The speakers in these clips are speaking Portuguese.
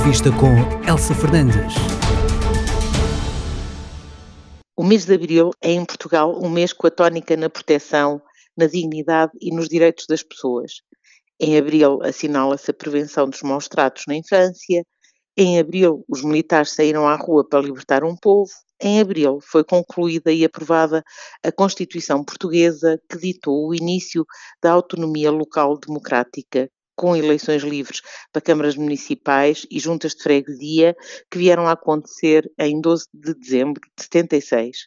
Entrevista com Elsa Fernandes. O mês de Abril é em Portugal um mês com a tónica na proteção, na dignidade e nos direitos das pessoas. Em Abril assinala-se a prevenção dos maus-tratos na infância. Em Abril os militares saíram à rua para libertar um povo. Em Abril foi concluída e aprovada a Constituição Portuguesa, que ditou o início da autonomia local democrática, com eleições livres para câmaras municipais e juntas de freguesia, que vieram a acontecer em 12 de dezembro de 76.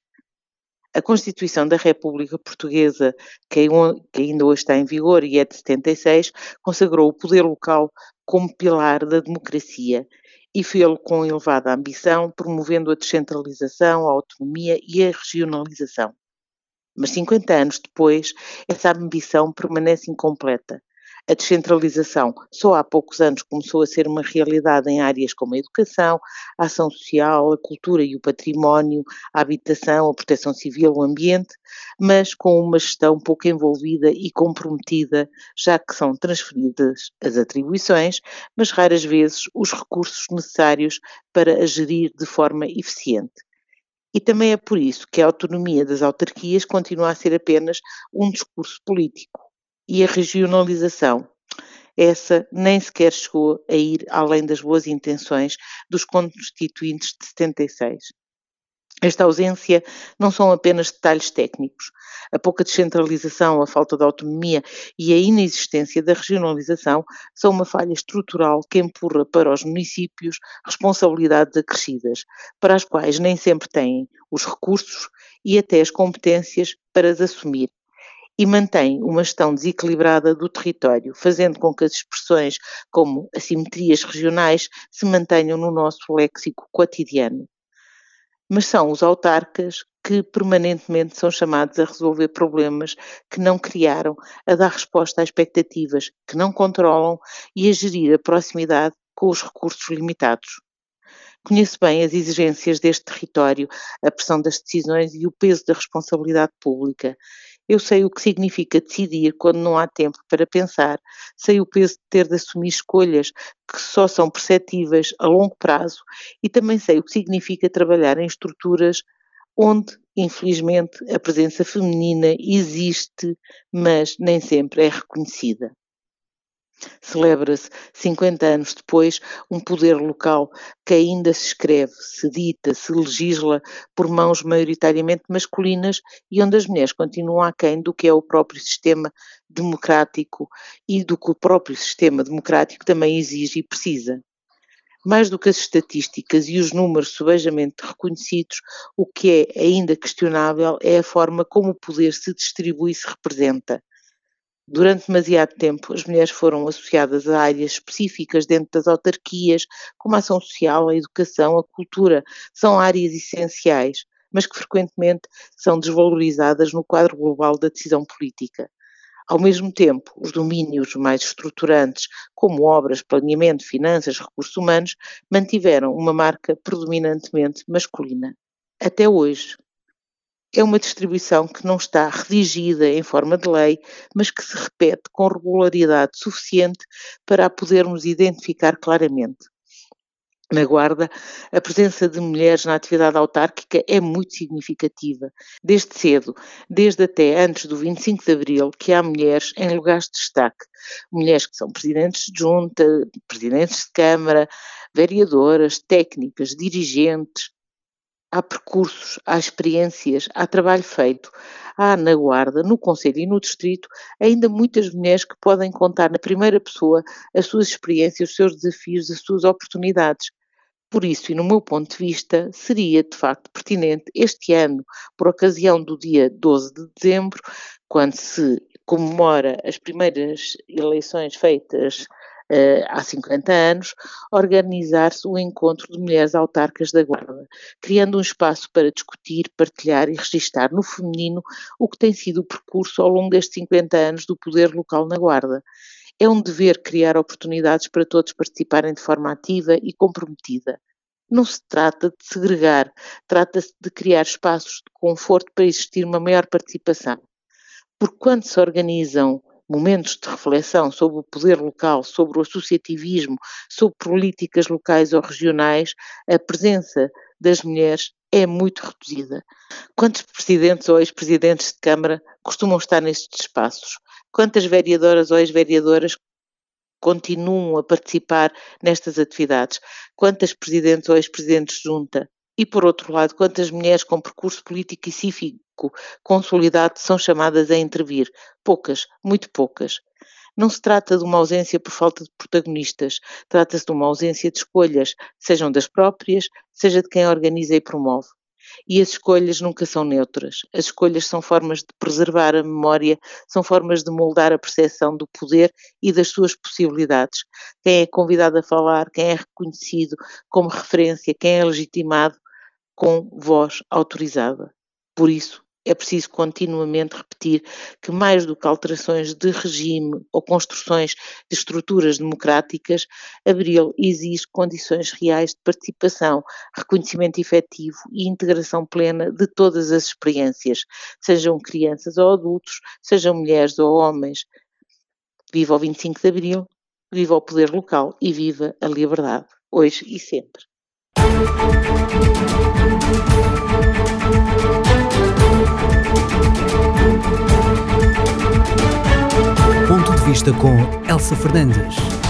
A Constituição da República Portuguesa, que ainda hoje está em vigor e é de 76, consagrou o poder local como pilar da democracia e fê-lo com elevada ambição, promovendo a descentralização, a autonomia e a regionalização. Mas 50 anos depois, essa ambição permanece incompleta. A descentralização só há poucos anos começou a ser uma realidade em áreas como a educação, a ação social, a cultura e o património, a habitação, a proteção civil, o ambiente, mas com uma gestão pouco envolvida e comprometida, já que são transferidas as atribuições, mas raras vezes os recursos necessários para a gerir de forma eficiente. E também é por isso que a autonomia das autarquias continua a ser apenas um discurso político. E a regionalização, essa nem sequer chegou a ir além das boas intenções dos constituintes de 76. Esta ausência não são apenas detalhes técnicos. A pouca descentralização, a falta de autonomia e a inexistência da regionalização são uma falha estrutural que empurra para os municípios responsabilidades acrescidas, para as quais nem sempre têm os recursos e até as competências para as assumir. E mantém uma gestão desequilibrada do território, fazendo com que as expressões como assimetrias regionais se mantenham no nosso léxico cotidiano. Mas são os autarcas que permanentemente são chamados a resolver problemas que não criaram, a dar resposta a expectativas que não controlam e a gerir a proximidade com os recursos limitados. Conheço bem as exigências deste território, a pressão das decisões e o peso da responsabilidade pública. Eu sei o que significa decidir quando não há tempo para pensar, sei o peso de ter de assumir escolhas que só são perceptíveis a longo prazo e também sei o que significa trabalhar em estruturas onde, infelizmente, a presença feminina existe, mas nem sempre é reconhecida. Celebra-se, 50 anos depois, um poder local que ainda se escreve, se dita, se legisla por mãos maioritariamente masculinas e onde as mulheres continuam aquém do que é o próprio sistema democrático e do que o próprio sistema democrático também exige e precisa. Mais do que as estatísticas e os números subejamente reconhecidos, o que é ainda questionável é a forma como o poder se distribui e se representa. Durante demasiado tempo, as mulheres foram associadas a áreas específicas dentro das autarquias, como a ação social, a educação, a cultura. São áreas essenciais, mas que frequentemente são desvalorizadas no quadro global da decisão política. Ao mesmo tempo, os domínios mais estruturantes, como obras, planeamento, finanças, recursos humanos, mantiveram uma marca predominantemente masculina. Até hoje. É uma distribuição que não está redigida em forma de lei, mas que se repete com regularidade suficiente para a podermos identificar claramente. Na Guarda, a presença de mulheres na atividade autárquica é muito significativa. Desde cedo, desde até antes do 25 de Abril, que há mulheres em lugares de destaque. Mulheres que são presidentes de junta, presidentes de câmara, vereadoras, técnicas, dirigentes. Há percursos, há experiências, há trabalho feito. Há na Guarda, no Conselho e no Distrito, ainda muitas mulheres que podem contar na primeira pessoa as suas experiências, os seus desafios, as suas oportunidades. Por isso, e no meu ponto de vista, seria de facto pertinente este ano, por ocasião do dia 12 de dezembro, quando se comemora as primeiras eleições feitas há 50 anos, organizar-se um encontro de mulheres autarcas da Guarda, criando um espaço para discutir, partilhar e registar no feminino o que tem sido o percurso ao longo destes 50 anos do poder local na Guarda. É um dever criar oportunidades para todos participarem de forma ativa e comprometida. Não se trata de segregar, trata-se de criar espaços de conforto para existir uma maior participação. Porque quando se organizam momentos de reflexão sobre o poder local, sobre o associativismo, sobre políticas locais ou regionais, a presença das mulheres é muito reduzida. Quantos presidentes ou ex-presidentes de Câmara costumam estar nestes espaços? Quantas vereadoras ou ex-vereadoras continuam a participar nestas atividades? Quantas presidentes ou ex-presidentes de junta? E, por outro lado, quantas mulheres com percurso político e cívico consolidado são chamadas a intervir? Poucas, muito poucas. Não se trata de uma ausência por falta de protagonistas, trata-se de uma ausência de escolhas, sejam das próprias, seja de quem organiza e promove. E as escolhas nunca são neutras. As escolhas são formas de preservar a memória, são formas de moldar a percepção do poder e das suas possibilidades. Quem é convidado a falar, quem é reconhecido como referência, quem é legitimado com voz autorizada. Por isso, é preciso continuamente repetir que, mais do que alterações de regime ou construções de estruturas democráticas, Abril exige condições reais de participação, reconhecimento efetivo e integração plena de todas as experiências, sejam crianças ou adultos, sejam mulheres ou homens. Viva o 25 de Abril, viva o poder local e viva a liberdade, hoje e sempre. Ponto de vista com Elsa Fernandes.